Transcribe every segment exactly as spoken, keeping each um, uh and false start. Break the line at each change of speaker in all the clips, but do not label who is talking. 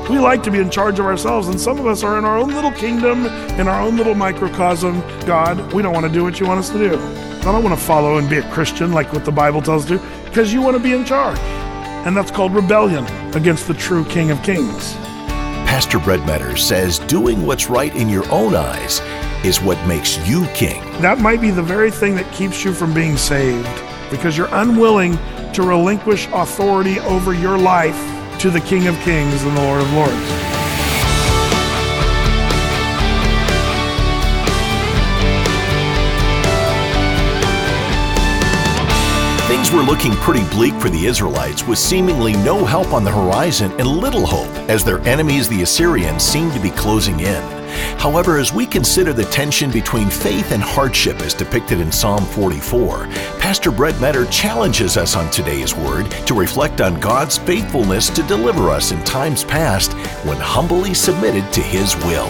We like to be in charge of ourselves, and some of us are in our own little kingdom, in our own little microcosm. God, we don't want to do what you want us to do. I don't want to follow and be a Christian like what the Bible tells us to do, because you want to be in charge. And that's called rebellion against the true King of Kings.
Pastor Brett Meadors says doing what's right in your own eyes is what makes you king.
That might be the very thing that keeps you from being saved, because you're unwilling to relinquish authority over your life to the King of Kings and the Lord of Lords.
Things were looking pretty bleak for the Israelites, with seemingly no help on the horizon and little hope as their enemies, the Assyrians, seemed to be closing in. However, as we consider the tension between faith and hardship as depicted in Psalm forty-four, Pastor Brett Meadors challenges us on today's Word to reflect on God's faithfulness to deliver us in times past when humbly submitted to His will.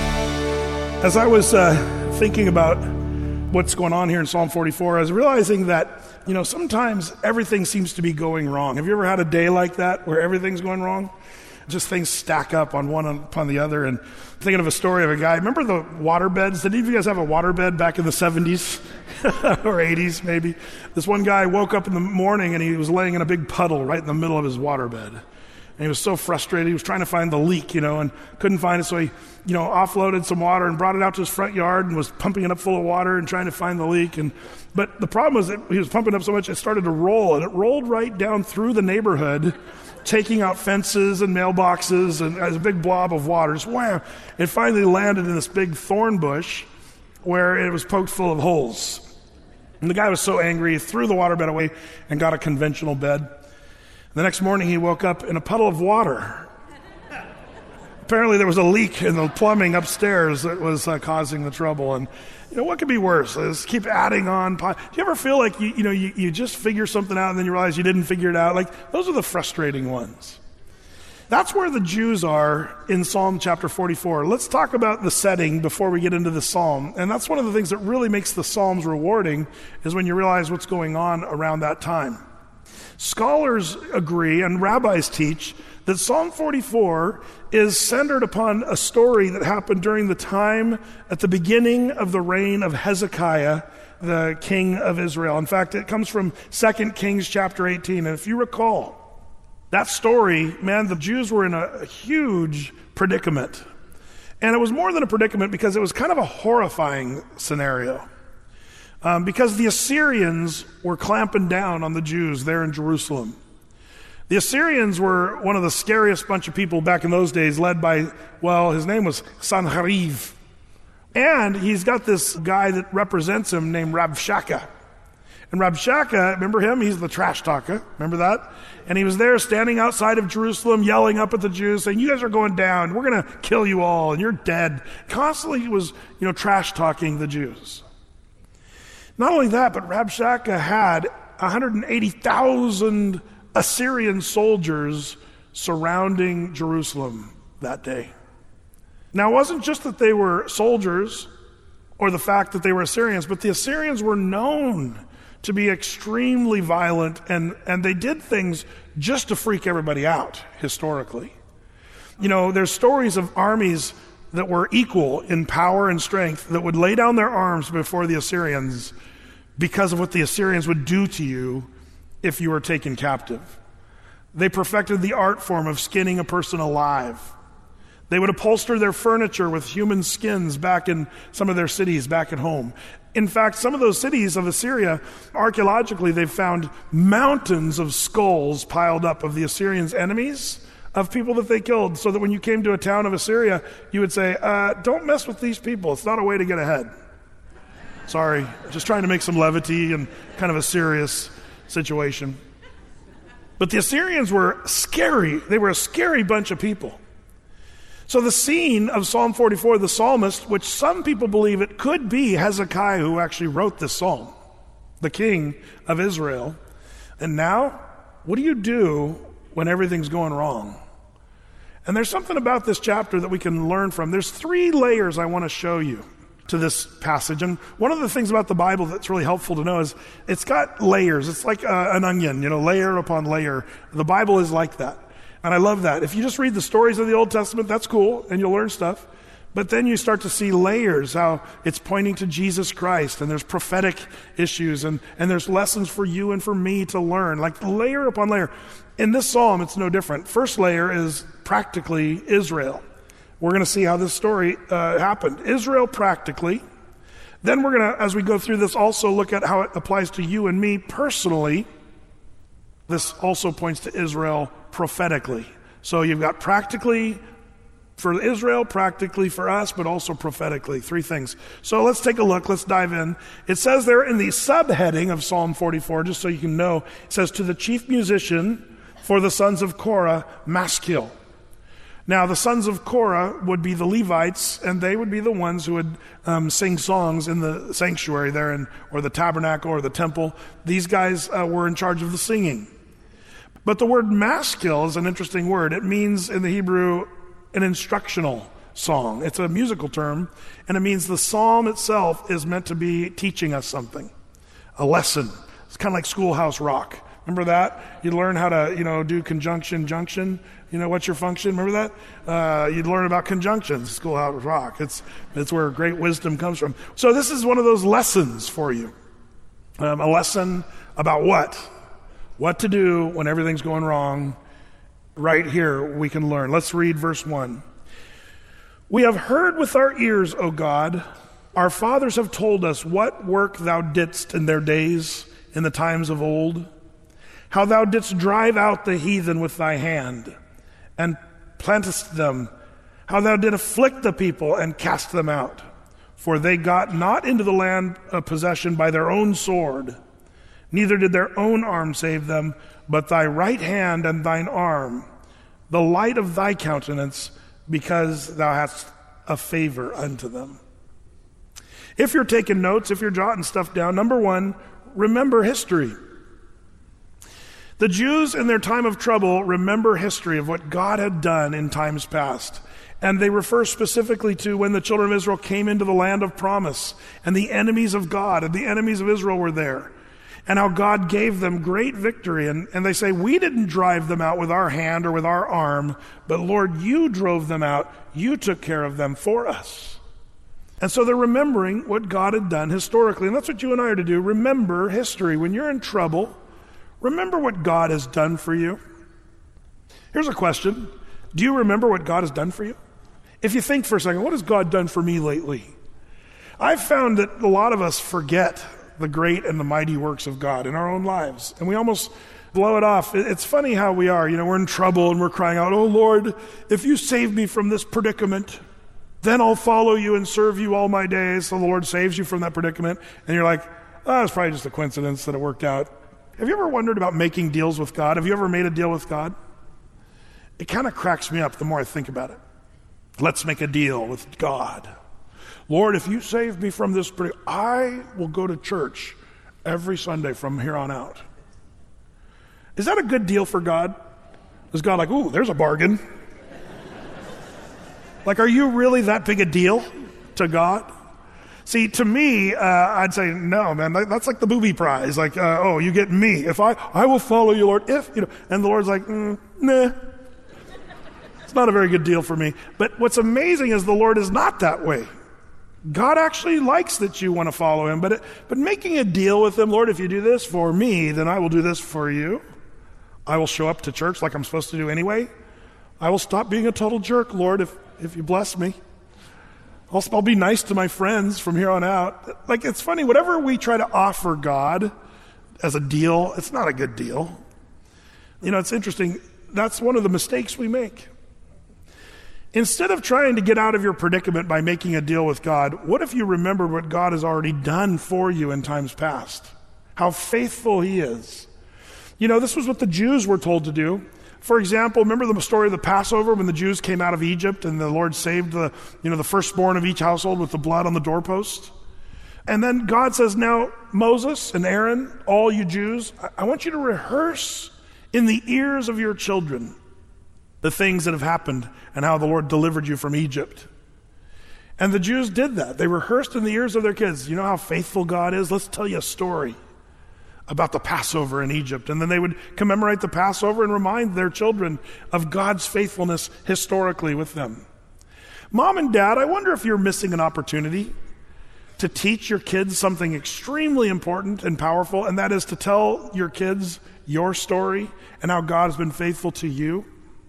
As I was uh, thinking about what's going on here in Psalm forty-four, I was realizing that, you know, sometimes everything seems to be going wrong. Have you ever had a day like that where everything's going wrong? Just things stack up on one upon the other. And I'm thinking of a story of a guy. Remember the water beds? Did any of you guys have a water bed back in the seventies or eighties maybe? This one guy woke up in the morning and he was laying in a big puddle right in the middle of his water bed. And he was so frustrated. He was trying to find the leak, you know, and couldn't find it. So he, you know, offloaded some water and brought it out to his front yard and was pumping it up full of water and trying to find the leak. And but the problem was that he was pumping up so much it started to roll, and it rolled right down through the neighborhood, taking out fences and mailboxes, and as a big blob of water. Just wham! It finally landed in this big thorn bush where it was poked full of holes. And the guy was so angry, he threw the waterbed away and got a conventional bed. The next morning he woke up in a puddle of water. Apparently there was a leak in the plumbing upstairs that was uh, causing the trouble. And you know, what could be worse? Let's keep adding on. Do you ever feel like you, you know you, you just figure something out and then you realize you didn't figure it out? Like, those are the frustrating ones. That's where the Jews are in Psalm chapter forty-four. Let's talk about the setting before we get into the psalm. And that's one of the things that really makes the Psalms rewarding, is when you realize what's going on around that time. Scholars agree, and rabbis teach, that Psalm forty-four is centered upon a story that happened during the time at the beginning of the reign of Hezekiah, the king of Israel. In fact, it comes from Second Kings chapter eighteen. And if you recall, that story, man, the Jews were in a, a huge predicament. And it was more than a predicament because it was kind of a horrifying scenario. Um, because the Assyrians were clamping down on the Jews there in Jerusalem. The Assyrians were one of the scariest bunch of people back in those days, led by, well, his name was Sanherib. And he's got this guy that represents him named Rabshakeh. And Rabshakeh, remember him? He's the trash talker. Remember that? And he was there standing outside of Jerusalem, yelling up at the Jews, saying, you guys are going down. We're going to kill you all, and you're dead. Constantly he was, you know, trash talking the Jews. Not only that, but Rabshakeh had one hundred eighty thousand Assyrian soldiers surrounding Jerusalem that day. Now, it wasn't just that they were soldiers or the fact that they were Assyrians, but the Assyrians were known to be extremely violent, and, and they did things just to freak everybody out, historically. You know, there's stories of armies that were equal in power and strength that would lay down their arms before the Assyrians because of what the Assyrians would do to you if you were taken captive. They perfected the art form of skinning a person alive. They would upholster their furniture with human skins back in some of their cities back at home. In fact, some of those cities of Assyria, archaeologically, they've found mountains of skulls piled up of the Assyrians' enemies, of people that they killed, so that when you came to a town of Assyria, you would say, uh, don't mess with these people. It's not a way to get ahead. Sorry, just trying to make some levity and kind of a serious situation. But the Assyrians were scary. They were a scary bunch of people. So the scene of Psalm forty-four, the psalmist, which some people believe it could be Hezekiah who actually wrote this psalm, the king of Israel. And now, what do you do when everything's going wrong? And there's something about this chapter that we can learn from. There's three layers I want to show you to this passage. And one of the things about the Bible that's really helpful to know is it's got layers. It's like uh, an onion, you know, layer upon layer. The Bible is like that. And I love that. If you just read the stories of the Old Testament, that's cool, and you'll learn stuff. But then you start to see layers, how it's pointing to Jesus Christ, and there's prophetic issues, and, and there's lessons for you and for me to learn, like layer upon layer. In this psalm, it's no different. First layer is practically Israel. We're going to see how this story uh, happened. Israel practically. Then we're going to, as we go through this, also look at how it applies to you and me personally. This also points to Israel prophetically. So you've got practically for Israel, practically for us, but also prophetically. Three things. So let's take a look. Let's dive in. It says there in the subheading of Psalm forty-four, just so you can know, it says, to the chief musician for the sons of Korah, Maskil. Now, the sons of Korah would be the Levites, and they would be the ones who would um, sing songs in the sanctuary there, in, or the tabernacle or the temple. These guys uh, were in charge of the singing. But the word maskil is an interesting word. It means in the Hebrew an instructional song. It's a musical term, and it means the psalm itself is meant to be teaching us something, a lesson. It's kind of like Schoolhouse Rock. Remember that? You learn how to, you know, do conjunction, junction. You know, what's your function? Remember that? Uh, you'd learn about conjunctions, Schoolhouse Rock. It's it's where great wisdom comes from. So this is one of those lessons for you. Um, a lesson about what? What to do when everything's going wrong. Right here we can learn. Let's read verse one. We have heard with our ears, O God. Our fathers have told us what work thou didst in their days, in the times of old. How thou didst drive out the heathen with thy hand, and plantest them. How thou didst afflict the people, and cast them out. For they got not into the land of possession by their own sword, neither did their own arm save them, but thy right hand and thine arm, the light of thy countenance, because thou hast a favor unto them. If you're taking notes, if you're jotting stuff down, number one, remember history. The Jews in their time of trouble remember history of what God had done in times past. And they refer specifically to when the children of Israel came into the land of promise, and the enemies of God and the enemies of Israel were there, and how God gave them great victory. And, and they say, we didn't drive them out with our hand or with our arm, but Lord, you drove them out. You took care of them for us. And so they're remembering what God had done historically. And that's what you and I are to do. Remember history. When you're in trouble, remember what God has done for you. Here's a question. Do you remember what God has done for you? If you think for a second, what has God done for me lately? I've found that a lot of us forget the great and the mighty works of God in our own lives, and we almost blow it off. It's funny how we are. You know, we're in trouble and we're crying out, oh Lord, if you save me from this predicament, then I'll follow you and serve you all my days. So the Lord saves you from that predicament, and you're like, oh, it's probably just a coincidence that it worked out. Have you ever wondered about making deals with God? Have you ever made a deal with God? It kind of cracks me up the more I think about it. Let's make a deal with God. Lord, if you save me from this, I will go to church every Sunday from here on out. Is that a good deal for God? Is God like, ooh, there's a bargain? Like, are you really that big a deal to God? See, to me, uh, I'd say, no, man, that's like the booby prize. Like, uh, oh, you get me. If I, I will follow you, Lord, if, you know, and the Lord's like, mm, nah. It's not a very good deal for me. But what's amazing is the Lord is not that way. God actually likes that you want to follow him, but it, but making a deal with him, Lord, if you do this for me, then I will do this for you. I will show up to church like I'm supposed to do anyway. I will stop being a total jerk, Lord, if, if you bless me. I'll, I'll be nice to my friends from here on out. Like, it's funny, whatever we try to offer God as a deal, it's not a good deal. You know, it's interesting. That's one of the mistakes we make. Instead of trying to get out of your predicament by making a deal with God, what if you remember what God has already done for you in times past? How faithful he is. You know, this was what the Jews were told to do. For example, remember the story of the Passover when the Jews came out of Egypt and the Lord saved the, you know, the firstborn of each household with the blood on the doorpost? And then God says, now, Moses and Aaron, all you Jews, I want you to rehearse in the ears of your children the things that have happened and how the Lord delivered you from Egypt. And the Jews did that. They rehearsed in the ears of their kids. You know how faithful God is? Let's tell you a story about the Passover in Egypt. And then they would commemorate the Passover and remind their children of God's faithfulness historically with them. Mom and Dad, I wonder if you're missing an opportunity to teach your kids something extremely important and powerful, and that is to tell your kids your story and how God has been faithful to you.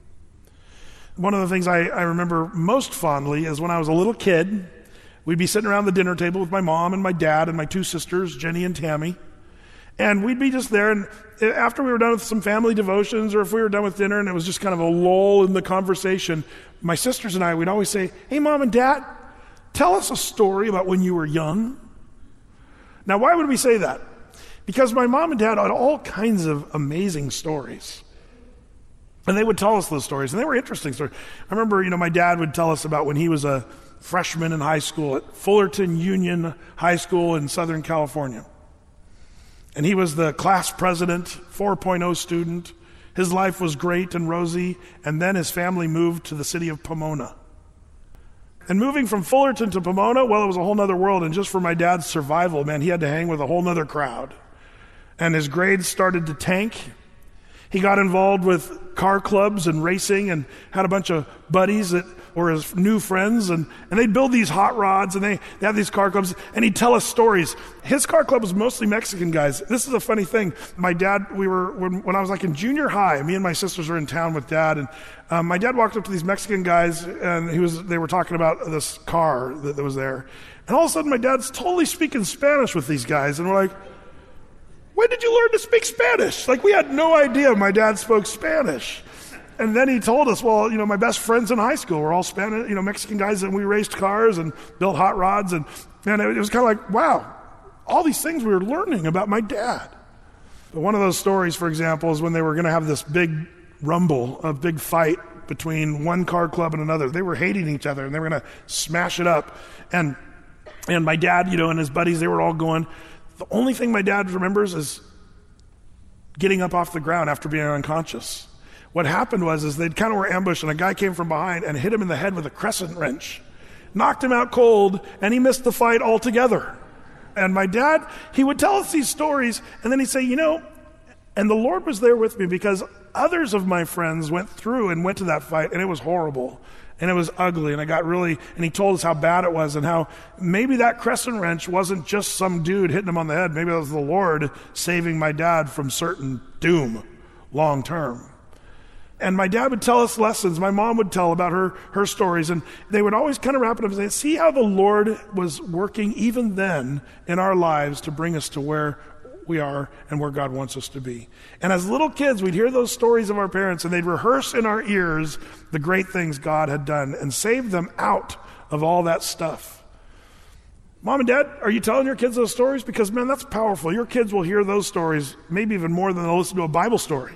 One of the things I, I remember most fondly is when I was a little kid, we'd be sitting around the dinner table with my mom and my dad and my two sisters, Jenny and Tammy, and we'd be just there, and after we were done with some family devotions, or if we were done with dinner and it was just kind of a lull in the conversation, my sisters and I, we'd always say, "Hey, Mom and Dad, tell us a story about when you were young." Now, why would we say that? Because my mom and dad had all kinds of amazing stories. And they would tell us those stories, and they were interesting stories. I remember, you know, my dad would tell us about when he was a freshman in high school at Fullerton Union High School in Southern California. And he was the class president, four point oh student. His life was great and rosy, and then his family moved to the city of Pomona. And moving from Fullerton to Pomona, well, it was a whole nother world. And just for my dad's survival, man, he had to hang with a whole nother crowd. And his grades started to tank. He got involved with car clubs and racing and had a bunch of buddies that were his new friends. And, and they'd build these hot rods, and they, they had these car clubs. And he'd tell us stories. His car club was mostly Mexican guys. This is a funny thing. My dad, we were, when, when I was like in junior high, me and my sisters were in town with Dad. And um, my dad walked up to these Mexican guys, and he was they were talking about this car that, that was there. And all of a sudden, my dad's totally speaking Spanish with these guys. And we're like, "When did you learn to speak Spanish?" Like, we had no idea my dad spoke Spanish. And then he told us, well, you know, my best friends in high school were all Spanish, you know, Mexican guys, and we raced cars and built hot rods. And, and it was kind of like, wow, all these things we were learning about my dad. But one of those stories, for example, is when they were going to have this big rumble, a big fight between one car club and another. They were hating each other, and they were going to smash it up. And and my dad, you know, and his buddies, they were all going. The only thing my dad remembers is getting up off the ground after being unconscious. What happened was is they kind of were ambushed, and a guy came from behind and hit him in the head with a crescent wrench, knocked him out cold, and he missed the fight altogether. And my dad, he would tell us these stories, and then he'd say, you know, and the Lord was there with me because others of my friends went through and went to that fight, and it was horrible. And it was ugly, and I got really, and he told us how bad it was and how maybe that crescent wrench wasn't just some dude hitting him on the head. Maybe it was the Lord saving my dad from certain doom long term. And my dad would tell us lessons. My mom would tell about her, her stories, and they would always kind of wrap it up and say, see how the Lord was working even then in our lives to bring us to where we are and where God wants us to be. And as little kids, we'd hear those stories of our parents, and they'd rehearse in our ears the great things God had done and save them out of all that stuff. Mom and Dad, are you telling your kids those stories? Because, man, that's powerful. Your kids will hear those stories maybe even more than they'll listen to a Bible story.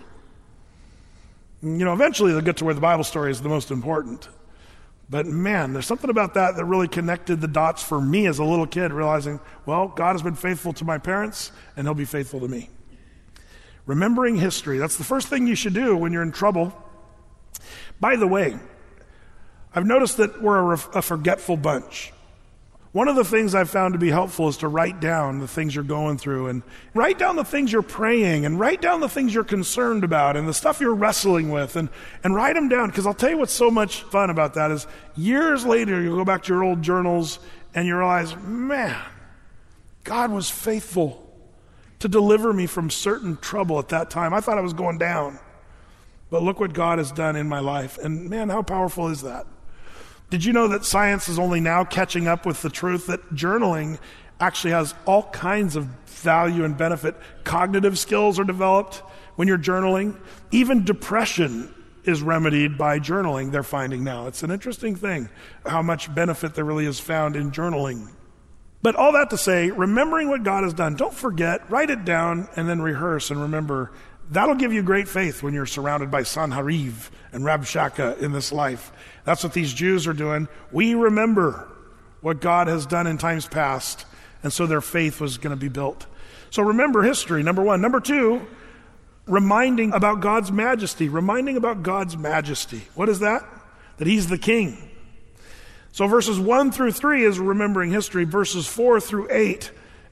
You know, eventually they'll get to where the Bible story is the most important. But man, there's something about that that really connected the dots for me as a little kid, realizing, well, God has been faithful to my parents, and he'll be faithful to me. Remembering history, that's the first thing you should do when you're in trouble. By the way, I've noticed that we're a, ref- a forgetful bunch. One of the things I've found to be helpful is to write down the things you're going through, and write down the things you're praying, and write down the things you're concerned about, and the stuff you're wrestling with, and, and write them down. Because I'll tell you what's so much fun about that is years later you'll go back to your old journals and you realize, man, God was faithful to deliver me from certain trouble at that time. I thought I was going down, but look what God has done in my life. And man, how powerful is that? Did you know that science is only now catching up with the truth that journaling actually has all kinds of value and benefit? Cognitive skills are developed when you're journaling. Even depression is remedied by journaling, they're finding now. It's an interesting thing how much benefit there really is found in journaling. But all that to say, remembering what God has done, don't forget, write it down, and then rehearse and remember. That'll give you great faith when you're surrounded by Sanhariv and Rabshakeh in this life. That's what these Jews are doing. We remember what God has done in times past, and so their faith was going to be built. So remember history, number one. Number two, reminding about God's majesty. Reminding about God's majesty. What is that? That he's the king. So verses one through three is remembering history. Verses four through eight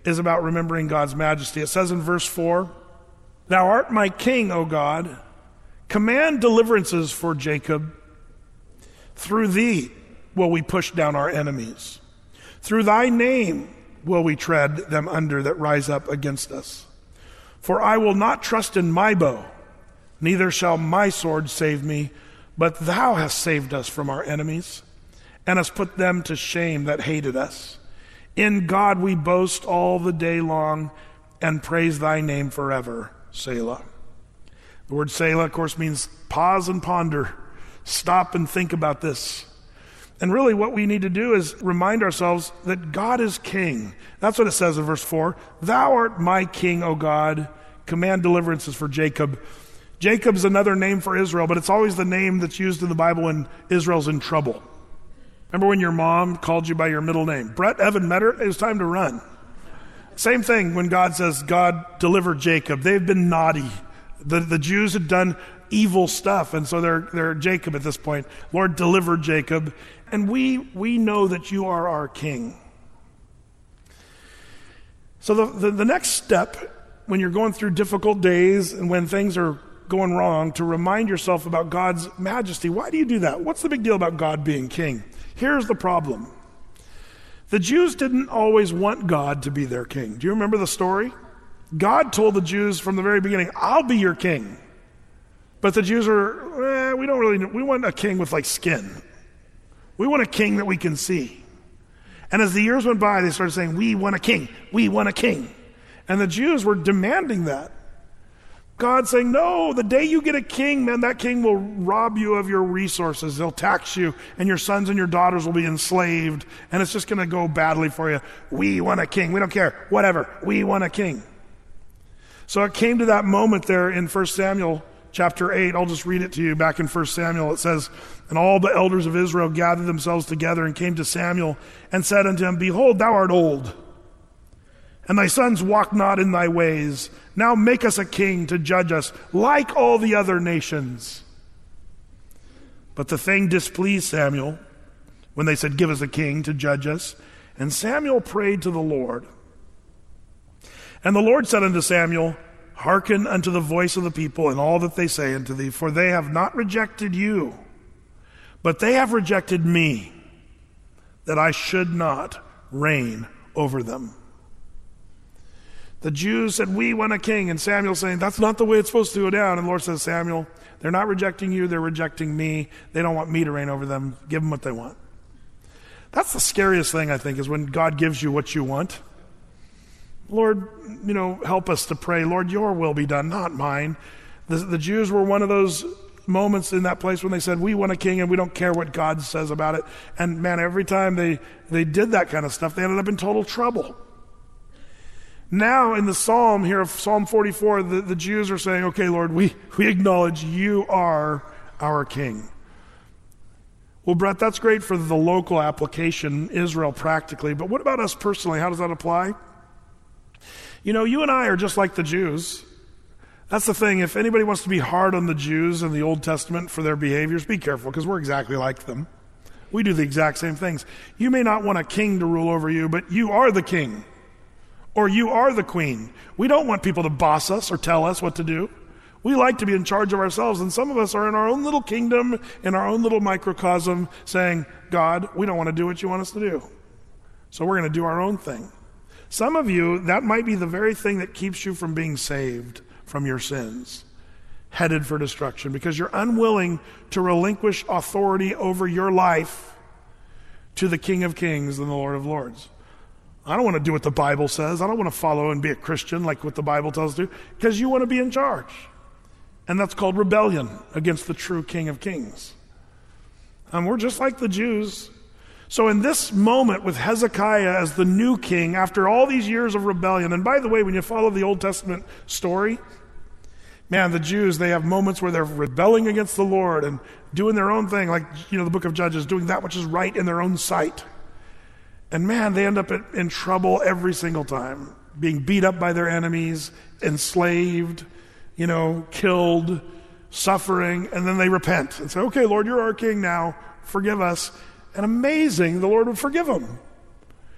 is about remembering God's majesty. It says in verse four, "Thou art my king, O God. Command deliverances for Jacob. Through thee will we push down our enemies. Through thy name will we tread them under that rise up against us. For I will not trust in my bow, neither shall my sword save me, but thou hast saved us from our enemies, and hast put them to shame that hated us. In God we boast all the day long, and praise thy name forever. Selah." The word Selah, of course, means pause and ponder. Stop and think about this. And really what we need to do is remind ourselves that God is king. That's what it says in verse four. "Thou art my king, O God. Command deliverances for Jacob." Jacob's another name for Israel, but it's always the name that's used in the Bible when Israel's in trouble. Remember when your mom called you by your middle name? Brett, Evan, Metter, it was time to run. Same thing when God says, God delivered Jacob. They've been naughty. The, the Jews had done evil stuff, and so they're, they're Jacob at this point. Lord, deliver Jacob. And we, we know that you are our king. So the, the, the next step, when you're going through difficult days and when things are going wrong, to remind yourself about God's majesty. Why do you do that? What's the big deal about God being king? Here's the problem. The Jews didn't always want God to be their king. Do you remember the story? God told the Jews from the very beginning, I'll be your king. But the Jews are, eh, we don't really, we want a king with like skin. We want a king that we can see. And as the years went by, they started saying, we want a king, we want a king. And the Jews were demanding that. God saying, no, the day you get a king, man, that king will rob you of your resources. They'll tax you, and your sons and your daughters will be enslaved, and it's just going to go badly for you. We want a king. We don't care. Whatever. We want a king. So it came to that moment there in First Samuel chapter eight. I'll just read it to you back in First Samuel. It says, "And all the elders of Israel gathered themselves together and came to Samuel and said unto him, Behold, thou art old, and thy sons walk not in thy ways. Now make us a king to judge us, like all the other nations." But the thing displeased Samuel when they said, "Give us a king to judge us." And Samuel prayed to the Lord. And the Lord said unto Samuel, "Hearken unto the voice of the people and all that they say unto thee, for they have not rejected you, but they have rejected me, that I should not reign over them." The Jews said, we want a king. And Samuel's saying, that's not the way it's supposed to go down. And the Lord says, Samuel, they're not rejecting you, they're rejecting me. They don't want me to reign over them. Give them what they want. That's the scariest thing, I think, is when God gives you what you want. Lord, you know, help us to pray, Lord, your will be done, not mine. The, the Jews were one of those moments in that place when they said, we want a king and we don't care what God says about it. And man, every time they, they did that kind of stuff, they ended up in total trouble. Now in the psalm here of Psalm forty-four, the, the Jews are saying, okay, Lord, we, we acknowledge you are our king. Well, Brett, that's great for the local application, Israel practically, but what about us personally? How does that apply? You know, you and I are just like the Jews. That's the thing. If anybody wants to be hard on the Jews in the Old Testament for their behaviors, be careful, because we're exactly like them. We do the exact same things. You may not want a king to rule over you, but you are the king. Or you are the queen. We don't want people to boss us or tell us what to do. We like to be in charge of ourselves, and some of us are in our own little kingdom, in our own little microcosm, saying, God, we don't want to do what you want us to do. So we're going to do our own thing. Some of you, that might be the very thing that keeps you from being saved from your sins, headed for destruction, because you're unwilling to relinquish authority over your life to the King of Kings and the Lord of Lords. I don't want to do what the Bible says. I don't want to follow and be a Christian like what the Bible tells us to do, because you want to be in charge. And that's called rebellion against the true King of Kings. And we're just like the Jews. So in this moment with Hezekiah as the new king, after all these years of rebellion, and by the way, when you follow the Old Testament story, man, the Jews, they have moments where they're rebelling against the Lord and doing their own thing, like, you know, the book of Judges, doing that which is right in their own sight. And man, they end up in trouble every single time, being beat up by their enemies, enslaved, you know, killed, suffering, and then they repent and say, okay, Lord, you're our king now, forgive us. And amazing, the Lord would forgive them.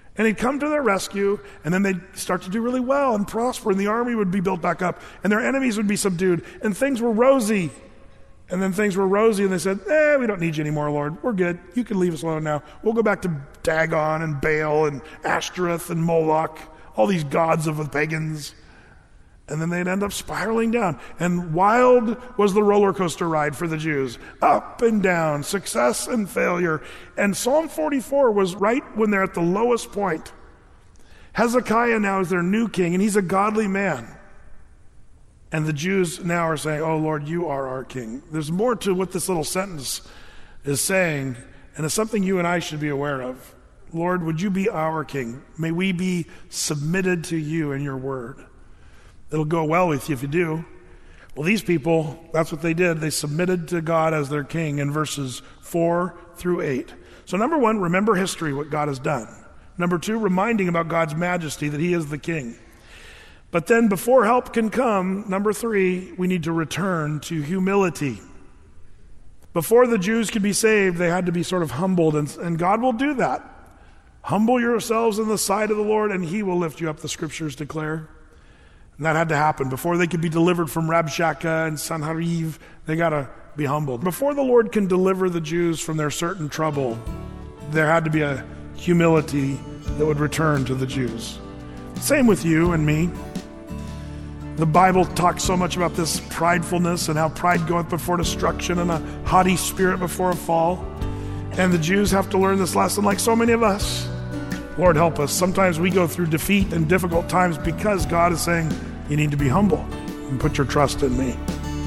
And he'd come to their rescue, and then they'd start to do really well and prosper, and the army would be built back up, and their enemies would be subdued, and things were rosy. And then things were rosy, and they said, eh, we don't need you anymore, Lord. We're good. You can leave us alone now. We'll go back to Dagon and Baal and Ashtoreth and Moloch, all these gods of the pagans. And then they'd end up spiraling down. And wild was the roller coaster ride for the Jews. Up and down, success and failure. And Psalm forty-four was right when they're at the lowest point. Hezekiah now is their new king, and he's a godly man. And the Jews now are saying, oh, Lord, you are our king. There's more to what this little sentence is saying, and it's something you and I should be aware of. Lord, would you be our king? May we be submitted to you and your word. It'll go well with you if you do. Well, these people, that's what they did. They submitted to God as their king in verses four through eight. So number one, remember history, what God has done. Number two, reminding about God's majesty, that he is the king. But then before help can come, number three, we need to return to humility. Before the Jews could be saved, they had to be sort of humbled, and, and God will do that. Humble yourselves in the sight of the Lord, and he will lift you up, the scriptures declare. And that had to happen. Before they could be delivered from Rabshakeh and Sanheriv, they got to be humbled. Before the Lord can deliver the Jews from their certain trouble, there had to be a humility that would return to the Jews. Same with you and me. The Bible talks so much about this pridefulness and how pride goeth before destruction and a haughty spirit before a fall. And the Jews have to learn this lesson like so many of us. Lord, help us. Sometimes we go through defeat and difficult times because God is saying, you need to be humble and put your trust in me.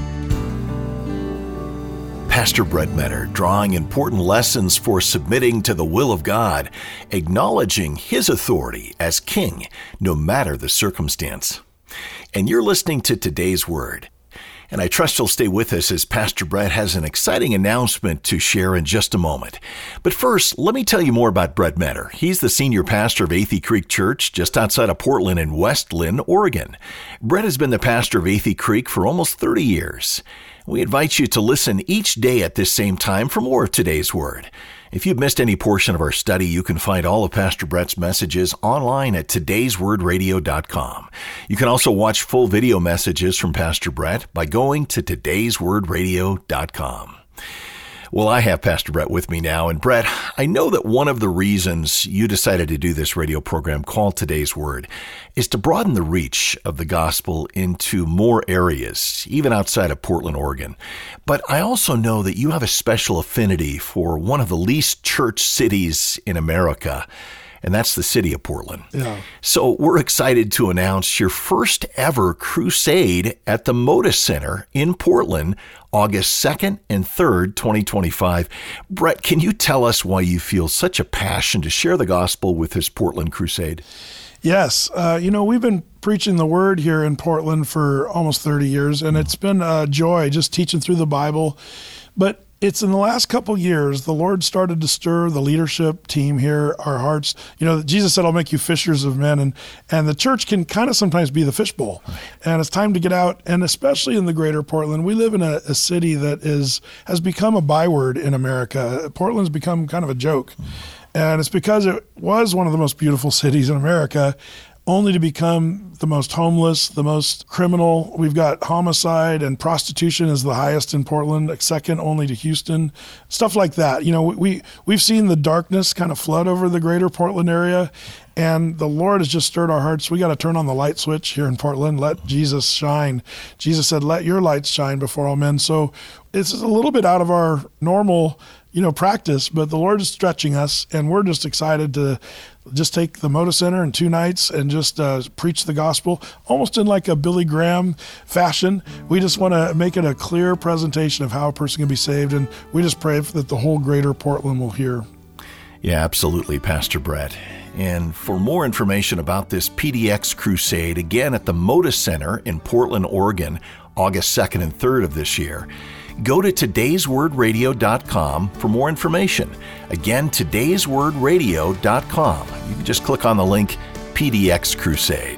Pastor Brett Meador drawing important lessons for submitting to the will of God, acknowledging his authority as king, no matter the circumstance. And you're listening to Today's Word. And I trust you'll stay with us as Pastor Brett has an exciting announcement to share in just a moment. But first, let me tell you more about Brett Meador. He's the senior pastor of Athey Creek Church just outside of Portland in West Linn, Oregon. Brett has been the pastor of Athey Creek for almost thirty years. We invite you to listen each day at this same time for more of Today's Word. If you've missed any portion of our study, you can find all of Pastor Brett's messages online at todays word radio dot com. You can also watch full video messages from Pastor Brett by going to todays word radio dot com. Well, I have Pastor Brett with me now. And Brett, I know that one of the reasons you decided to do this radio program called Today's Word is to broaden the reach of the gospel into more areas, even outside of Portland, Oregon. But I also know that you have a special affinity for one of the least church cities in America, and that's the city of Portland.
Yeah.
So we're excited to announce your first ever crusade at the Moda Center in Portland, August second and third, twenty twenty-five. Brett, can you tell us why you feel such a passion to share the gospel with this Portland crusade?
Yes. Uh, you know, we've been preaching the word here in Portland for almost thirty years, and it's been a joy just teaching through the Bible. But it's in the last couple years, the Lord started to stir the leadership team here, our hearts. You know, Jesus said, I'll make you fishers of men. And, and the church can kind of sometimes be the fishbowl. Right. And it's time to get out. And especially in the greater Portland, we live in a, a city that is has become a byword in America. Portland's become kind of a joke. Mm. And it's because it was one of the most beautiful cities in America, only to become the most homeless, the most criminal. We've got homicide and prostitution is the highest in Portland, second only to Houston, stuff like that. You know, we, we've seen the darkness kind of flood over the greater Portland area, and the Lord has just stirred our hearts. We got to turn on the light switch here in Portland, let Jesus shine. Jesus said, let your lights shine before all men. So it's a little bit out of our normal, you know, practice, but the Lord is stretching us, and we're just excited to just take the Moda Center in two nights and just uh, preach the gospel, almost in like a Billy Graham fashion. We just want to make it a clear presentation of how a person can be saved, and we just pray that the whole greater Portland will hear.
Yeah, absolutely, Pastor Brett. And for more information about this P D X crusade, again at the Moda Center in Portland, Oregon, August second and third of this year, go to todays word radio dot com for more information. Again, todays word radio dot com. You can just click on the link P D X Crusade.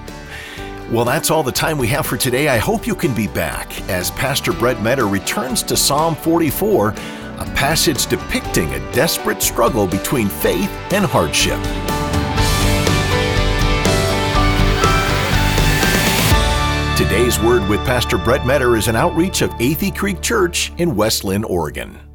Well, that's all the time we have for today. I hope you can be back as Pastor Brett Meador returns to Psalm forty-four, a passage depicting a desperate struggle between faith and hardship. Today's Word with Pastor Brett Metter is an outreach of Athey Creek Church in West Linn, Oregon.